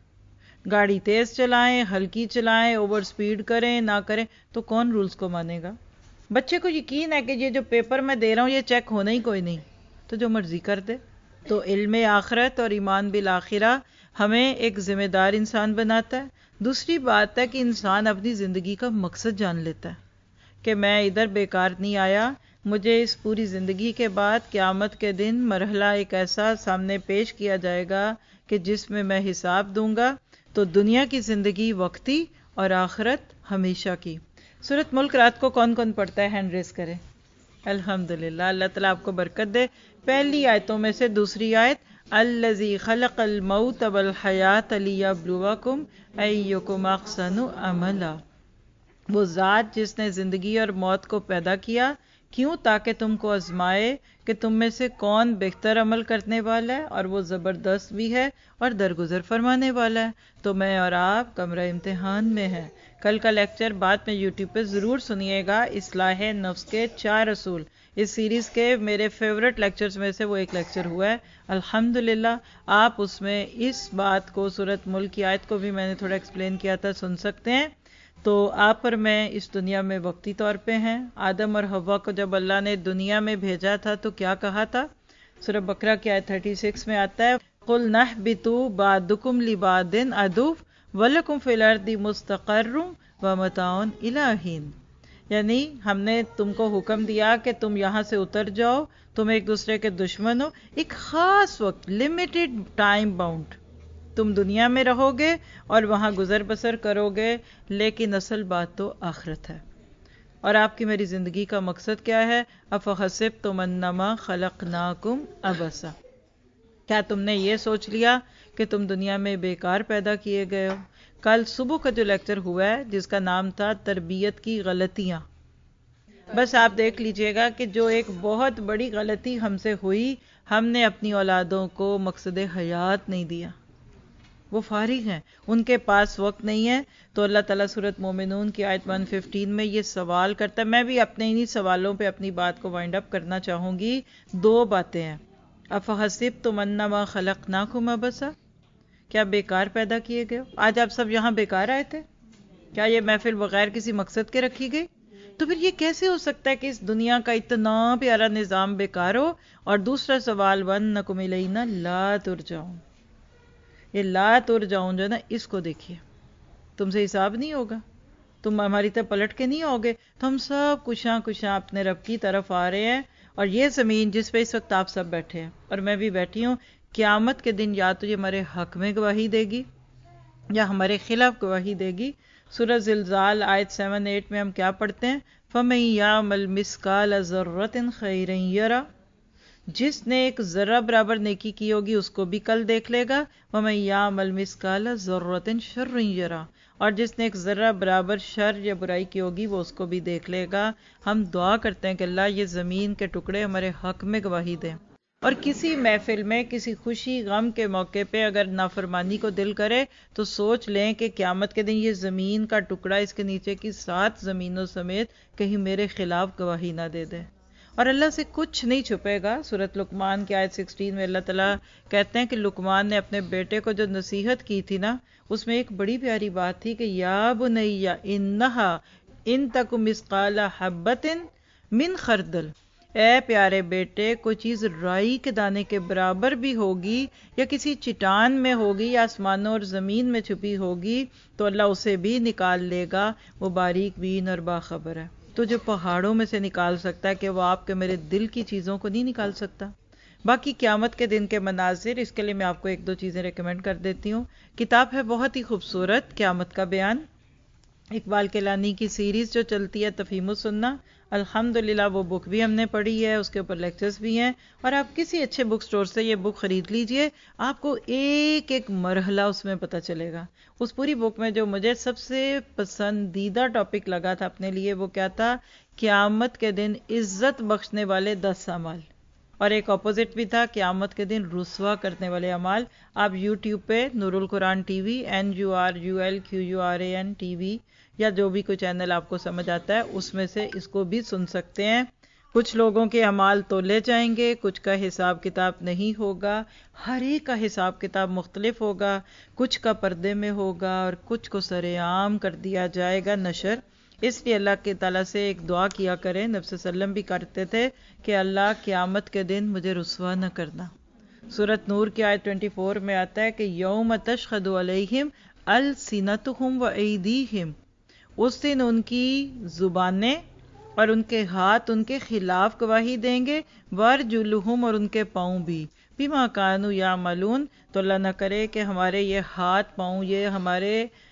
گاڑی تیز چلائیں، ہلکی چلائیں، اوور سپیڈ کریں نہ کریں، تو کون رولز کو مانے گا؟ بچے کو یقین ہے کہ یہ جو پیپر میں دے رہا ہوں یہ چیک ہونا ہی کوئی نہیں، تو جو مرضی کر دے. تو علم آخرت اور ایمان بالآخرہ ہمیں ایک ذمہ دار انسان بناتا ہے. دوسری بات ہے کہ انسان اپنی زندگی کا مقصد جان لیتا ہے کہ میں ادھر بیکار نہیں آیا. مجھے اس پوری زندگی کے بعد قیامت کے دن مرحلہ ایک ایسا سامنے پیش کیا جائے گا کہ جس میں میں حساب دوں گا. تو دنیا کی زندگی وقتی اور آخرت ہمیشہ کی. سورۃ ملک رات کو کون کون پڑھتا ہے؟ ہینڈ ریز کرے. الحمدللہ، اللہ تعالیٰ آپ کو برکت دے. پہلی آیتوں میں سے دوسری آیت، الذی خلق الموت والحیات لیبلوکم ایکم احسن عملا. وہ ذات جس نے زندگی اور موت کو پیدا کیا، کیوں؟ تاکہ تم کو آزمائے کہ تم میں سے کون بہتر عمل کرنے والا ہے، اور وہ زبردست بھی ہے اور درگزر فرمانے والا ہے. تو میں اور آپ کمرہ امتحان میں ہیں. کل کا لیکچر بعد میں یوٹیوب پہ ضرور سنیے گا، اصلاح نفس کے چار اصول. اس سیریز کے میرے فیورٹ لیکچرز میں سے وہ ایک لیکچر ہوا ہے الحمدللہ. آپ اس میں اس بات کو، سورۃ ملک کی آیت کو بھی میں نے تھوڑا ایکسپلین کیا تھا، سن سکتے ہیں. تو آپ پر میں اس دنیا میں وقتی طور پہ ہیں. آدم اور حوا کو جب اللہ نے دنیا میں بھیجا تھا تو کیا کہا تھا؟ سورہ بقرہ کی آیت چھتیس میں آتا ہے، قُلْ نَحْبِطُوا بَعْضُكُمْ لِبَعْضٍ عَدُوٌّ وَلَكُمْ فِي الْأَرْضِ مُسْتَقَرٌّ وَمَتَاعٌ إِلَىٰ حِینٍ. یعنی ہم نے تم کو حکم دیا کہ تم یہاں سے اتر جاؤ، تم ایک دوسرے کے دشمن ہو، ایک خاص وقت، لمیٹڈ ٹائم باؤنڈ تم دنیا میں رہو گے اور وہاں گزر بسر کرو گے. لیکن اصل بات تو آخرت ہے. اور آپ کی میری زندگی کا مقصد کیا ہے؟ افحسبتم انما خلقناکم عبثا. کیا تم نے یہ سوچ لیا کہ تم دنیا میں بیکار پیدا کیے گئے ہو؟ کل صبح کا جو لیکچر ہوا ہے جس کا نام تھا تربیت کی غلطیاں، بس آپ دیکھ لیجئے گا کہ جو ایک بہت بڑی غلطی ہم سے ہوئی، ہم نے اپنی اولادوں کو مقصد حیات نہیں دیا. وہ فارغ ہیں، ان کے پاس وقت نہیں ہے. تو اللہ تعالیٰ سورۃ مومنون کی آیت ایک سو پندرہ میں یہ سوال کرتا ہے. میں بھی اپنے انہی سوالوں پہ اپنی بات کو وائنڈ اپ کرنا چاہوں گی. دو باتیں ہیں، افحسبتم انما خلقناکم عبثا، کیا بیکار پیدا کیے گئے ہو؟ آج آپ سب یہاں بیکار آئے تھے؟ کیا یہ محفل بغیر کسی مقصد کے رکھی گئی؟ تو پھر یہ کیسے ہو سکتا ہے کہ اس دنیا کا اتنا پیارا نظام بیکار ہو؟ اور دوسرا سوال، وَأَنَّكُمْ إِلَيْنَا لَا تُرْجَعُونَ. یہ لا ترجعون جو ہے نا، اس کو دیکھیے. تم سے حساب نہیں ہوگا، تم ہماری طرف پلٹ کے نہیں آؤ گے. تو ہم سب کشاں کشاں اپنے رب کی طرف آ رہے ہیں. اور یہ زمین جس پہ اس وقت آپ سب بیٹھے ہیں اور میں بھی بیٹھی ہوں، قیامت کے دن یا تو یہ ہمارے حق میں گواہی دے گی یا ہمارے خلاف گواہی دے گی. سورہ زلزال آیت سیون ایٹ میں ہم کیا پڑھتے ہیں؟ فَمَن يَعْمَلْ مِثْقَالَ ذَرَّةٍ خَيْرًا يَرَهُ. جس نے ایک ذرہ برابر نیکی کی ہوگی اس کو بھی کل دیکھ لے گا. وَمَن يَعْمَلْ مِثْقَالَ ذَرَّةٍ شَرًّا يَرَهُ. اور جس نے ایک ذرہ برابر شر یا برائی کی ہوگی وہ اس کو بھی دیکھ لے گا. ہم دعا کرتے ہیں کہ اللہ یہ زمین کے ٹکڑے ہمارے حق میں گواہی دیں. اور کسی محفل میں کسی خوشی غم کے موقع پہ اگر نافرمانی کو دل کرے تو سوچ لیں کہ قیامت کے دن یہ زمین کا ٹکڑا، اس کے نیچے کی سات زمینوں سمیت کہیں میرے خلاف گواہی نہ دے دے. اور اللہ سے کچھ نہیں چھپے گا. سورۃ لقمان کی آیت سکسٹین میں اللہ تعالیٰ کہتے ہیں کہ لقمان نے اپنے بیٹے کو جو نصیحت کی تھی نا، اس میں ایک بڑی پیاری بات تھی کہ یا بنیا انہا ان تک مثقال حبۃ من خردل، اے پیارے بیٹے، کوئی چیز رائی کے دانے کے برابر بھی ہوگی یا کسی چٹان میں ہوگی یا آسمانوں اور زمین میں چھپی ہوگی تو اللہ اسے بھی نکال لے گا. وہ باریک بین اور باخبر ہے. تو جو پہاڑوں میں سے نکال سکتا ہے کہ وہ آپ کے میرے دل کی چیزوں کو نہیں نکال سکتا. باقی قیامت کے دن کے مناظر، اس کے لیے میں آپ کو ایک دو چیزیں ریکمینڈ کر دیتی ہوں. کتاب ہے بہت ہی خوبصورت، قیامت کا بیان، اقبال کیلانی کی سیریز جو چلتی ہے تفہیم السنہ. الحمدللہ وہ بک بھی ہم نے پڑھی ہے، اس کے اوپر لیکچرز بھی ہیں، اور آپ کسی اچھے بک سٹور سے یہ بک خرید لیجئے، آپ کو ایک ایک مرحلہ اس میں پتہ چلے گا. اس پوری بک میں جو مجھے سب سے پسندیدہ ٹاپک لگا تھا اپنے لیے وہ کیا تھا؟ قیامت کے دن عزت بخشنے والے دس اعمال، اور ایک اپوزٹ بھی تھا قیامت کے دن رسوا کرنے والے اعمال. آپ یوٹیوب پہ نور القرآن T V, N U R U L Q U R A N T V, یا جو بھی کوئی چینل آپ کو سمجھ آتا ہے اس میں سے اس کو بھی سن سکتے ہیں. کچھ لوگوں کے اعمال تولے جائیں گے، کچھ کا حساب کتاب نہیں ہوگا، ہر ایک کا حساب کتاب مختلف ہوگا، کچھ کا پردے میں ہوگا اور کچھ کو سر عام کر دیا جائے گا نشر. اس لیے اللہ کے تعالیٰ سے ایک دعا کیا کریں، نبی صلی اللہ علیہ وسلم بھی کرتے تھے کہ اللہ قیامت کے دن مجھے رسوا نہ کرنا. سورۃ نور کی آیت چوبیس میں آتا ہے کہ یوم تشہد علیہم السنتہم و ایدیہم، اس دن ان کی زبانیں اور ان کے ہاتھ ان کے خلاف گواہی دیں گے، وارجلہم، اور ان کے پاؤں بھی، بما کانوا یعملون. تو اللہ نہ کرے کہ ہمارے یہ ہاتھ پاؤں یہ ہمارے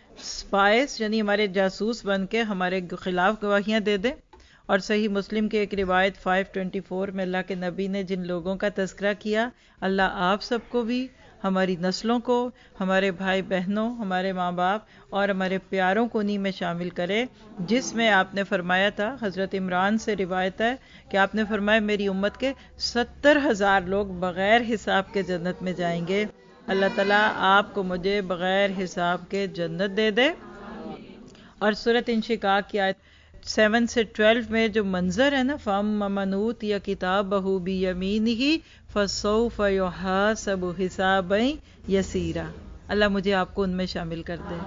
سپائس یعنی ہمارے جاسوس بن کے ہمارے خلاف گواہیاں دے دیں. اور صحیح مسلم کی ایک روایت پانچ سو چوبیس میں اللہ کے نبی نے جن لوگوں کا تذکرہ کیا، اللہ آپ سب کو بھی، ہماری نسلوں کو، ہمارے بھائی بہنوں، ہمارے ماں باپ اور ہمارے پیاروں کو انہی میں شامل کرے جس میں آپ نے فرمایا تھا. حضرت عمران سے روایت ہے کہ آپ نے فرمایا میری امت کے ستر ہزار لوگ بغیر حساب کے جنت میں جائیں گے. اللہ تعالیٰ آپ کو مجھے بغیر حساب کے جنت دے دے. اور سورۃ انشقاق کی آیت سیون سے ٹویلو میں جو منظر ہے نا، فَأَمَّا مَنْ أُوتِیَ کِتَابَهُ بِیَمِینِهِ فَسَوْفَ یُحَاسَبُ حِسَابًا یَسِیرًا. اللہ مجھے آپ کو ان میں شامل کر دے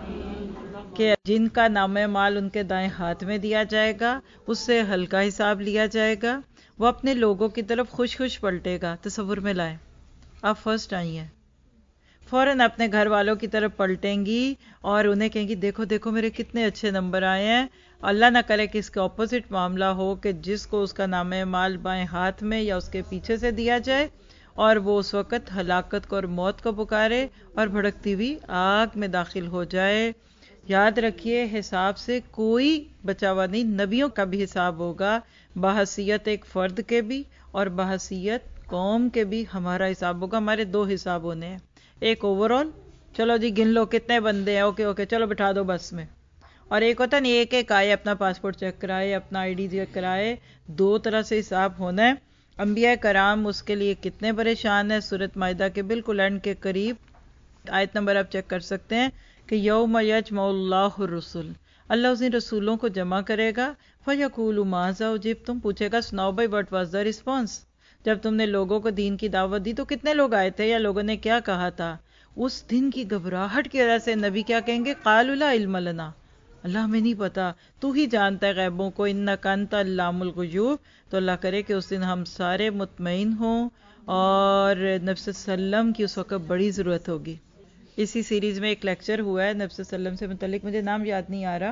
کہ جن کا نام مال ان کے دائیں ہاتھ میں دیا جائے گا، اس سے ہلکا حساب لیا جائے گا. وہ اپنے لوگوں کی طرف خوش خوش پلٹے گا. تصور میں لائیں، آپ فرسٹ آئی ہیں، فوراً اپنے گھر والوں کی طرف پلٹیں گی اور انہیں کہیں گی دیکھو دیکھو میرے کتنے اچھے نمبر آئے ہیں. اللہ نہ کرے کہ اس کا اپوزٹ معاملہ ہو کہ جس کو اس کا نام مال بائیں ہاتھ میں یا اس کے پیچھے سے دیا جائے اور وہ اس وقت ہلاکت کو اور موت کو پکارے اور بھڑکتی ہوئی آگ میں داخل ہو جائے. یاد رکھیے حساب سے کوئی بچا ہوا نہیں. نبیوں کا بھی حساب ہوگا، بحیثیت ایک فرد کے بھی اور بحیثیت قوم کے بھی ہمارا حساب ہوگا. ہمارے دو حساب ہونے ہیں، ایک اوور آل، چلو جی گن لو کتنے بندے ہیں، اوکے اوکے چلو بٹھا دو بس میں، اور ایک ہوتا نہیں ایک ایک آئے اپنا پاسپورٹ چیک کرائے، اپنا آئی ڈی چیک کرائے. دو طرح سے حساب ہونا ہے. انبیاء کرام اس کے لیے کتنے پریشان ہیں. سورۃ مائدہ کے بالکل اینڈ کے قریب آیت نمبر آپ چیک کر سکتے ہیں کہ یوم یجمع اللہ الرسل، اللہ اس دن رسولوں کو جمع کرے گا. فَيَقُولُ مَاذَا أُجِبْتُمْ، پوچھے گا سناؤ بھائی وٹ واز دا رسپانس. جب تم نے لوگوں کو دین کی دعوت دی تو کتنے لوگ آئے تھے یا لوگوں نے کیا کہا تھا. اس دن کی گھبراہٹ کی وجہ سے نبی کیا کہیں گے؟ قَالُوا لَا عِلْمَ لَنَا، اللہ ہمیں نہیں پتا، تو ہی جانتا ہے غیبوں کو، اِنَّكَ أَنْتَ عَلَّامُ الْغُیُوبِ. تو اللہ کرے کہ اس دن ہم سارے مطمئن ہوں، اور نبی صلی اللہ علیہ وسلم کی اس وقت بڑی ضرورت ہوگی. اسی سیریز میں ایک لیکچر ہوا ہے نبی صلی اللہ علیہ وسلم سے متعلق، مجھے نام یاد نہیں آ رہا.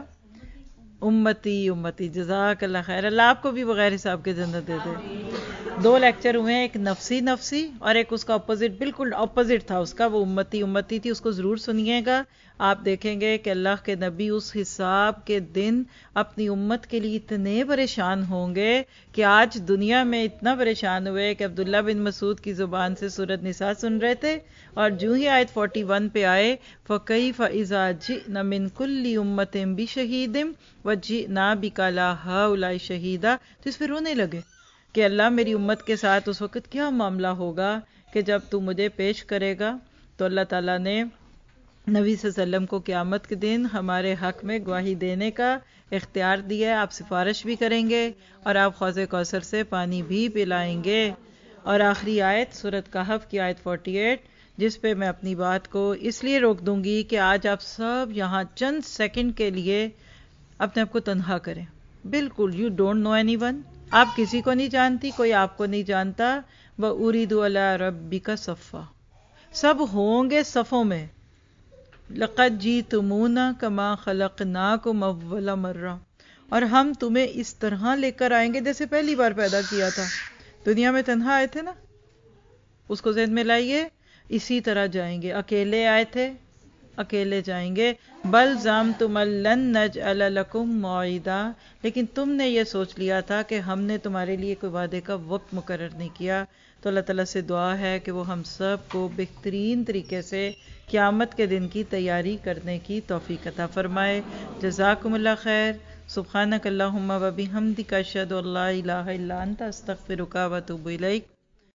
امتی امتی جزاک اللہ خیر، اللہ آپ کو بھی بغیر حساب کے جنت دے دے. دو لیکچر ہوئے ہیں، ایک نفسی نفسی اور ایک اس کا اپوزٹ، بالکل اپوزٹ تھا اس کا، وہ امتی امتی تھی. اس کو ضرور سنیے گا، آپ دیکھیں گے کہ اللہ کے نبی اس حساب کے دن اپنی امت کے لیے اتنے پریشان ہوں گے کہ آج دنیا میں اتنا پریشان ہوئے کہ عبداللہ بن مسعود کی زبان سے سورۃ نساء سن رہے تھے، اور جو ہی آیت اکتالیس پہ آئے فَكَيْفَ إِذَا جِئْنَا مِن كُلِّ أُمَّةٍ بِشَهِيدٍ وَجِئْنَا بِكَ عَلَىٰ هَٰؤُلَاءِ شَهِيدًا. تو اس پہ رونے لگے کہ اللہ میری امت کے ساتھ اس وقت کیا معاملہ ہوگا کہ جب تو مجھے پیش کرے گا. تو اللہ تعالیٰ نے نبی صلی اللہ علیہ وسلم کو قیامت کے دن ہمارے حق میں گواہی دینے کا اختیار دیا ہے، آپ سفارش بھی کریں گے اور آپ حوض کوثر سے پانی بھی پلائیں گے۔ اور آخری آیت سورۃ کہف کی آیت اڑتالیس، جس پہ میں اپنی بات کو اس لیے روک دوں گی کہ آج آپ سب یہاں چند سیکنڈ کے لیے اپنے آپ کو تنہا کریں، بالکل you don't know anyone, آپ کسی کو نہیں جانتی، کوئی آپ کو نہیں جانتا۔ وَأُرِيدُ عَلَىٰ رَبِّكَ صَفًّا، سب ہوں گے صفوں میں۔ لَقَدْ جِئْتُمُونَا كَمَا خَلَقْنَاكُمْ أَوَّلَ مَرَّةٍ، اور ہم تمہیں اس طرح لے کر آئیں گے جیسے پہلی بار پیدا کیا تھا۔ دنیا میں تنہا آئے تھے نا، اس کو ذہن میں لائیے، اسی طرح جائیں گے۔ اکیلے آئے تھے، اکیلے جائیں گے۔ بل زعمتم ان لن نجعل لکم موعدا، لیکن تم نے یہ سوچ لیا تھا کہ ہم نے تمہارے لیے کوئی وعدے کا وقت مقرر نہیں کیا۔ تو اللہ تعالیٰ سے دعا ہے کہ وہ ہم سب کو بہترین طریقے سے قیامت کے دن کی تیاری کرنے کی توفیق عطا فرمائے۔ جزاکم اللہ خیر۔ سبحانک اللہم و بحمدک، اشہد ان لا الہ الا انت، استغفرک و اتوب الیک۔